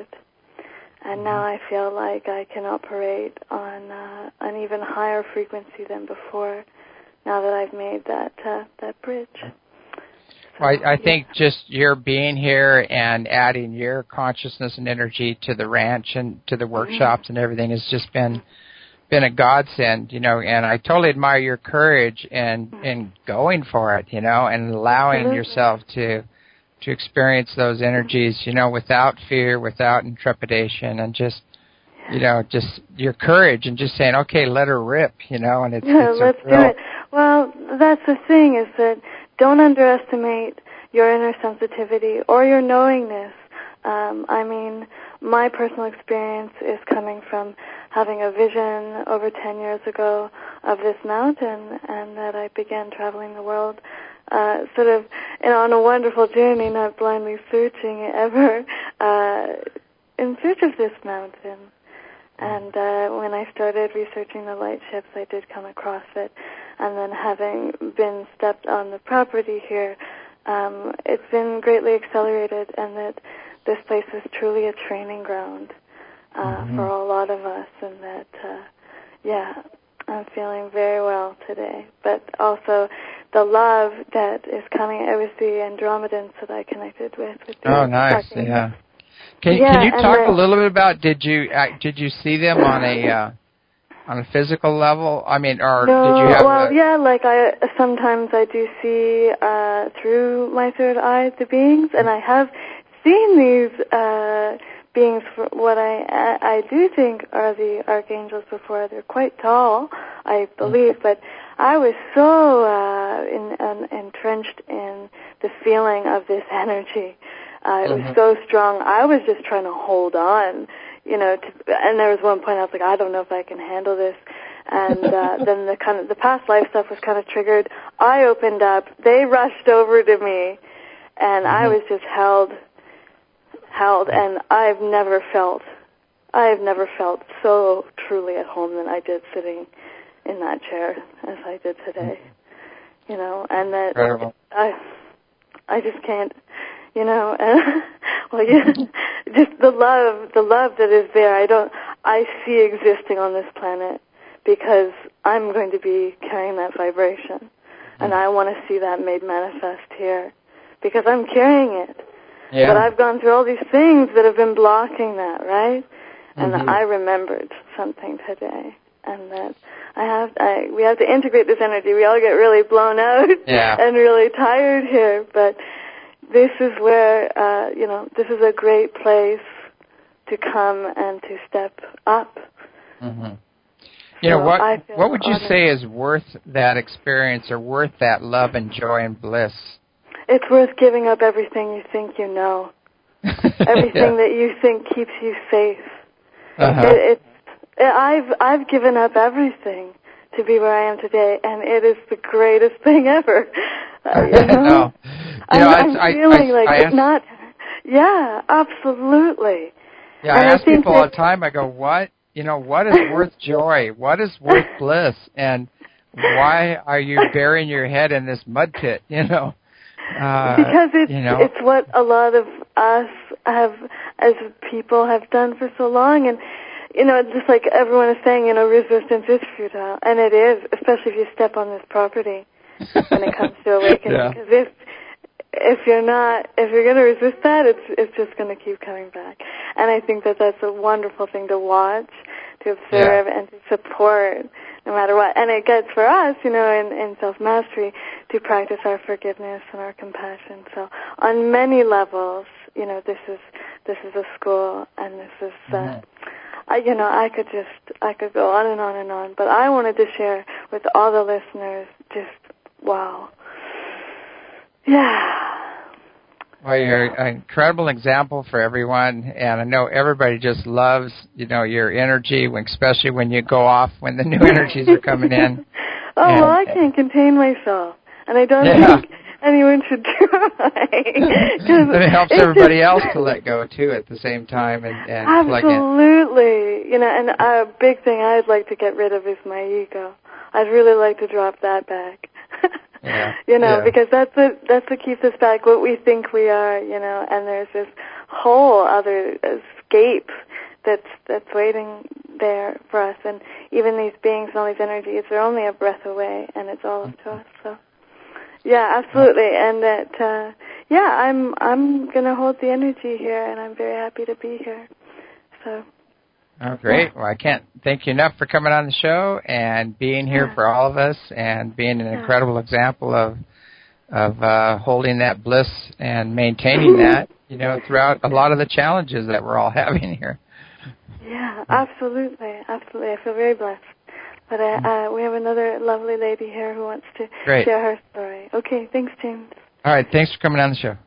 And now I feel like I can operate on uh, an even higher frequency than before, now that I've made that uh, that bridge. So, well, I, I yeah. think just your being here and adding your consciousness and energy to the ranch and to the workshops mm-hmm. and everything has just been been a godsend, you know. And I totally admire your courage and mm-hmm. in going for it, you know, and allowing Absolutely. yourself to. to experience those energies, you know, without fear, without intrepidation, and just, you know, just your courage and just saying, okay, let her rip, you know, and it's, yeah, it's let's a real... do it. Well, that's the thing is that don't underestimate your inner sensitivity or your knowingness. Um, I mean, my personal experience is coming from having a vision over ten years ago of this mountain, and that I began traveling the world Uh, sort of, you know, on a wonderful journey, not blindly searching ever, uh, in search of this mountain. And uh, when I started researching the light ships, I did come across it. And then having been stepped on the property here, um, it's been greatly accelerated, and that this place is truly a training ground uh, mm-hmm. for a lot of us, and that, uh, yeah, I'm feeling very well today. But also the love that is coming, it was the Andromedans that I connected with. with the oh, nice, parking. yeah. Can, yeah. can you talk the, a little bit about, did you uh, did you see them on a uh, on a physical level? I mean, or no, did you have well, a, yeah, like I, sometimes I do see uh, through my third eye the beings, and I have seen these uh, beings for what I, I do think are the archangels before. They're quite tall, I believe, mm-hmm. but I was so uh, in, in, entrenched in the feeling of this energy. Uh, it mm-hmm. was so strong. I was just trying to hold on, you know. To, and there was one point I was like, I don't know if I can handle this. And uh, then the kind of the past life stuff was kind of triggered. I opened up. They rushed over to me, and mm-hmm. I was just held, held. And I've never felt, I've never felt so truly at home than I did sitting in that chair as I did today, you know, and that Incredible. I, I just can't, you know, and, well, yeah, just the love, the love that is there. I don't, I see existing on this planet because I'm going to be carrying that vibration, mm-hmm. and I want to see that made manifest here because I'm carrying it. Yeah. But I've gone through all these things that have been blocking that, right? And mm-hmm. I remembered something today, and that I have, I, we have to integrate this energy. We all get really blown out yeah. and really tired here, but this is where, uh, you know, this is a great place to come and to step up. Mm-hmm. You know, so what what would you honored. say is worth that experience or worth that love and joy and bliss? It's worth giving up everything you think you know, everything yeah. that you think keeps you safe. Uh-huh. It, it's I've I've given up everything to be where I am today, and it is the greatest thing ever. Uh, you know, no. you I'm, know, I'm I, feeling I, like I it's ask, not. Yeah, absolutely. Yeah, and I ask I people all that, the time. I go, what? You know, what is worth joy? What is worth bliss? And why are you burying your head in this mud pit? You know. Uh, because it's you know. it's what a lot of us have as people have done for so long, and you know, just like everyone is saying, you know, resistance is futile, and it is, especially if you step on this property when it comes to awakening. Yeah. Because if if you're not, if you're going to resist that, it's it's just going to keep coming back. And I think that that's a wonderful thing to watch, to observe, yeah. and to support, no matter what. And it gets for us, you know, in, in self-mastery, to practice our forgiveness and our compassion. So on many levels, you know, this is this is a school, and this is, uh, mm-hmm. I, you know, I could just, I could go on and on and on. But I wanted to share with all the listeners, just wow. Yeah. Well, you're an incredible example for everyone, and I know everybody just loves, you know, your energy, especially when you go off when the new energies are coming in. oh, and, well, I can't contain myself, and I don't yeah. think anyone should try. And it helps everybody else to let go, too, at the same time and, and plug in. Absolutely. You know, and a big thing I'd like to get rid of is my ego. I'd really like to drop that back. Yeah, you know, yeah. because that's what that's what keeps us back, what we think we are, you know, and there's this whole other escape that's that's waiting there for us, and even these beings and all these energies, they're only a breath away, and it's all up to us. So, yeah, absolutely, and that, uh, yeah, I'm I'm gonna hold the energy here, and I'm very happy to be here. So. Oh, great. Well, I can't thank you enough for coming on the show and being here yeah. for all of us and being an yeah. incredible example of of uh, holding that bliss and maintaining that, you know, throughout a lot of the challenges that we're all having here. Yeah, absolutely. Absolutely. I feel very blessed. But uh, uh, we have another lovely lady here who wants to great. share her story. Okay, thanks, James. All right, thanks for coming on the show.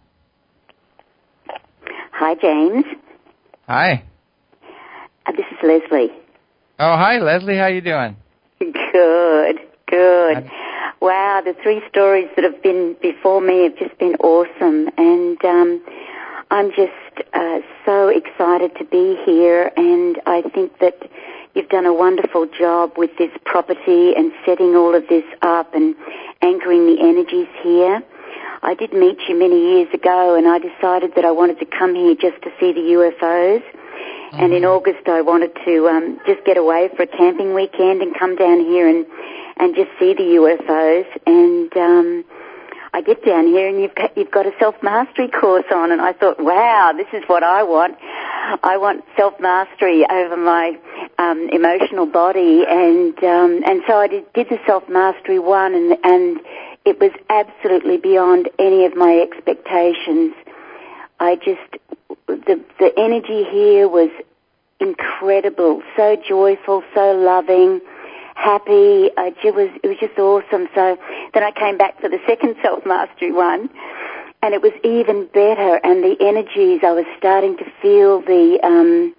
Hi, James. Hi. Uh, this is Leslie. Oh, hi, Leslie. How you doing? Good, good. I'm... Wow, the three stories that have been before me have just been awesome, and um, I'm just uh, so excited to be here, and I think that you've done a wonderful job with this property and setting all of this up and anchoring the energies here. I did meet you many years ago, and I decided that I wanted to come here just to see the U F Os. Mm-hmm. And in August, I wanted to um, just get away for a camping weekend and come down here and, and just see the U F Os. And um, I get down here, and you've got, you've got a self-mastery course on, and I thought, wow, this is what I want. I want self-mastery over my um, emotional body. And um, and so I did, did the self-mastery one, and, and it was absolutely beyond any of my expectations. I just... The the energy here was incredible, so joyful, so loving, happy. Uh, it was it was just awesome. So then I came back for the second self-mastery one, and it was even better. And the energies, I was starting to feel the um,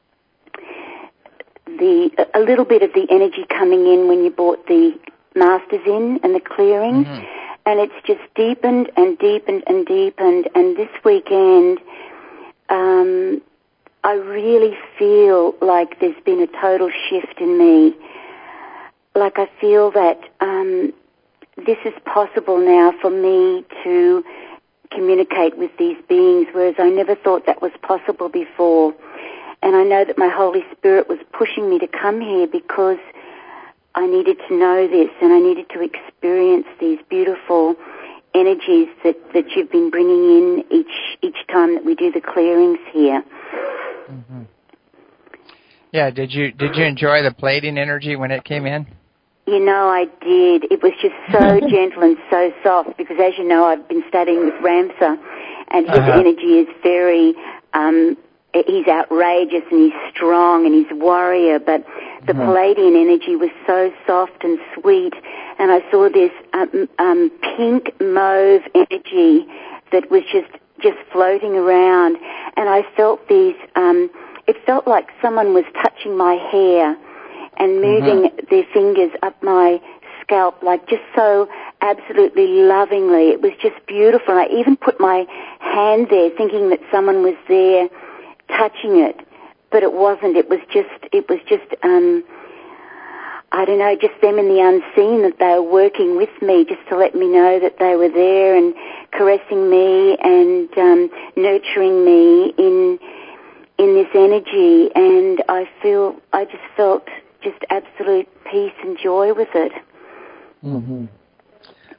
the a little bit of the energy coming in when you brought the masters in and the clearings, mm-hmm. and it's just deepened and deepened and deepened. And this weekend. Um, I really feel like there's been a total shift in me. Like I feel that um, this is possible now for me to communicate with these beings, whereas I never thought that was possible before. And I know that my Holy Spirit was pushing me to come here because I needed to know this and I needed to experience these beautiful energies that, that you've been bringing in each each time that we do the clearings here. Mm-hmm. Yeah, did you did you enjoy the plating energy when it came in? You know, I did. It was just so gentle and so soft because, as you know, I've been studying with Ramsa, and his uh-huh. energy is very. Um, he's outrageous and he's strong and he's a warrior, but the mm-hmm. Palladian energy was so soft and sweet, and I saw this um, um, pink mauve energy that was just just floating around, and I felt these. Um, it felt like someone was touching my hair and moving mm-hmm. their fingers up my scalp, like just so absolutely lovingly. It was just beautiful. I even put my hand there, thinking that someone was there touching it, but it wasn't. It was just, it was just, um, I don't know, just them in the unseen, that they were working with me just to let me know that they were there and caressing me and um, nurturing me in in this energy. And I feel, I just felt just absolute peace and joy with it. Mm-hmm.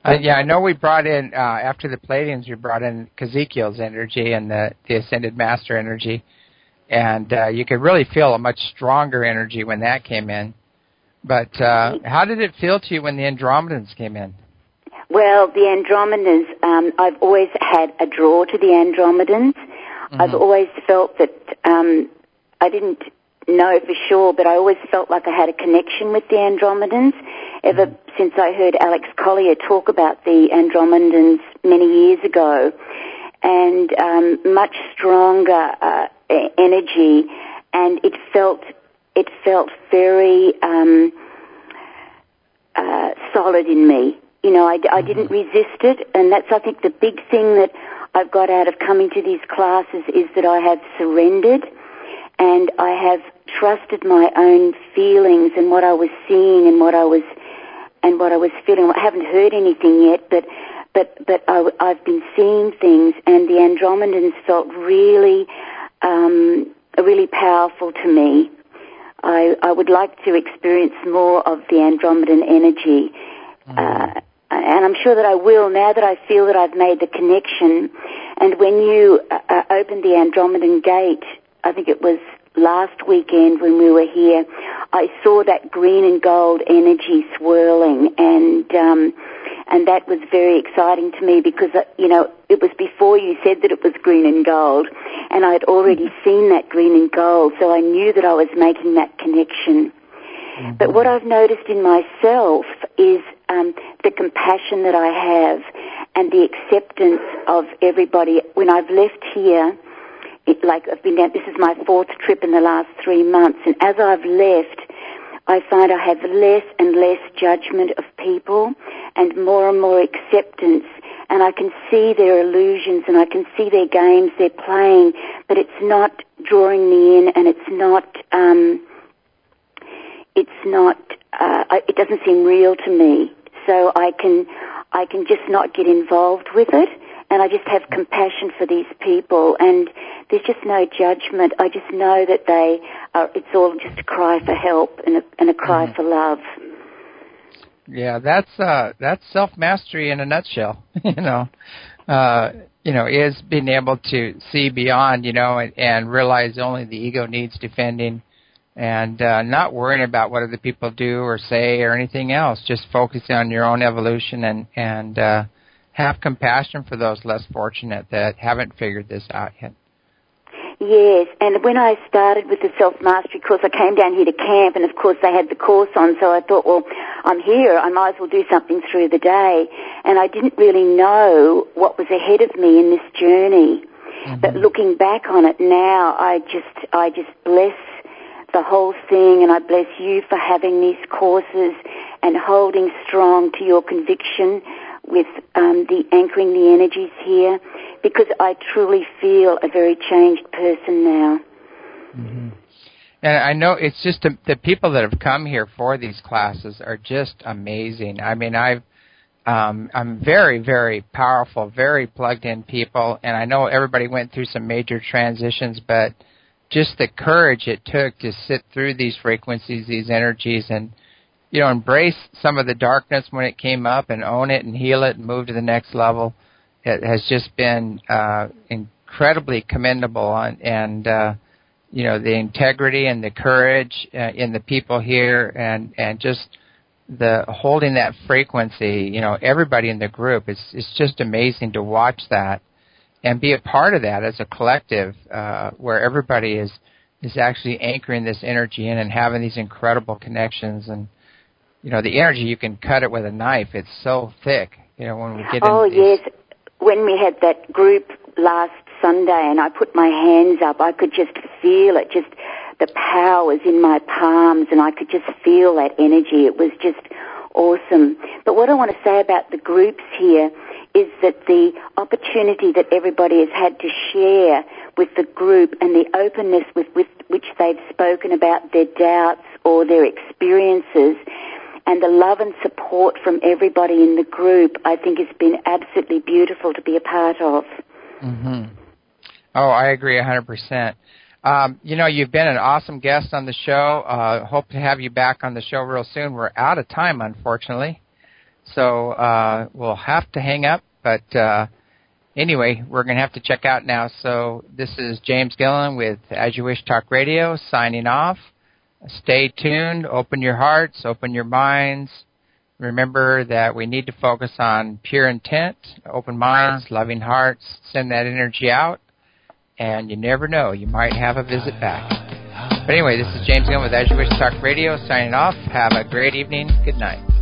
Uh, yeah, I know we brought in, uh, after the Palladians, we brought in Ezekiel's energy and the, the Ascended Master energy. And uh, you could really feel a much stronger energy when that came in. But uh, how did it feel to you when the Andromedans came in? Well, the Andromedans, um, I've always had a draw to the Andromedans. Mm-hmm. I've always felt that, um, I didn't know for sure, but I always felt like I had a connection with the Andromedans ever mm-hmm. since I heard Alex Collier talk about the Andromedans many years ago. And um, much stronger uh, energy, and it felt it felt very um, uh, solid in me. You know, I, I didn't resist it, and that's, I think, the big thing that I've got out of coming to these classes is that I have surrendered, and I have trusted my own feelings and what I was seeing and what I was and what I was feeling. I haven't heard anything yet, but. But but I, I've been seeing things, and the Andromedans felt really, um, really powerful to me. I I would like to experience more of the Andromedan energy, mm-hmm. uh, and I'm sure that I will now that I feel that I've made the connection. And when you uh, opened the Andromedan gate, I think it was last weekend when we were here, I saw that green and gold energy swirling, and um, and that was very exciting to me because, uh, you know, it was before you said that it was green and gold, and I had already seen that green and gold, so I knew that I was making that connection. Mm-hmm. But what I've noticed in myself is um, the compassion that I have and the acceptance of everybody. When I've left here, It, like I've been down, this is my fourth trip in the last three months, and as I've left, I find I have less and less judgment of people and more and more acceptance, and I can see their illusions and I can see their games they're playing, but it's not drawing me in, and it's not, um, it's not, uh, it doesn't seem real to me, so I can, I can just not get involved with it. And I just have compassion for these people, and there's just no judgment. I just know that they are, it's all just a cry for help and a, and a cry mm-hmm. for love. Yeah, that's uh, that's self-mastery in a nutshell. you know, uh, you know, is being able to see beyond, you know, and, and realize only the ego needs defending, and uh, not worrying about what other people do or say or anything else. Just focusing on your own evolution and and. Uh, have compassion for those less fortunate that haven't figured this out yet. Yes, and when I started with the self-mastery course, I came down here to camp, and of course they had the course on, so I thought, well, I'm here, I might as well do something through the day. And I didn't really know what was ahead of me in this journey. Mm-hmm. But looking back on it now, I just, I just bless the whole thing, and I bless you for having these courses and holding strong to your conviction with um, the anchoring the energies here, because I truly feel a very changed person now. Mm-hmm. And I know it's just a, the people that have come here for these classes are just amazing. I mean, I've um, I'm very, very powerful, very plugged-in people, and I know everybody went through some major transitions, but just the courage it took to sit through these frequencies, these energies, and you know, embrace some of the darkness when it came up and own it and heal it and move to the next level. It has just been uh, incredibly commendable, and, and uh, you know, the integrity and the courage uh, in the people here, and, and just the holding that frequency. You know, everybody in the group, it's it's just amazing to watch that and be a part of that as a collective, uh, where everybody is is actually anchoring this energy in and having these incredible connections. And you know, the energy, you can cut it with a knife. It's so thick, you know, when we get oh, into these. yes. When we had that group last Sunday and I put my hands up, I could just feel it, just the power was in my palms, and I could just feel that energy. It was just awesome. But what I want to say about the groups here is that the opportunity that everybody has had to share with the group and the openness with, with which they've spoken about their doubts or their experiences, and the love and support from everybody in the group, I think has been absolutely beautiful to be a part of. Mm-hmm. Oh, I agree one hundred percent. Um, you know, you've been an awesome guest on the show. Uh, hope to have you back on the show real soon. We're out of time, unfortunately. So uh, we'll have to hang up, but uh, anyway, we're going to have to check out now. So this is James Gillen with As You Wish Talk Radio signing off. Stay tuned. Open your hearts. Open your minds. Remember that we need to focus on pure intent, open minds, loving hearts. Send that energy out, and you never know. You might have a visit back. But anyway, this is James Gillen with As You Wish Talk Radio signing off. Have a great evening. Good night.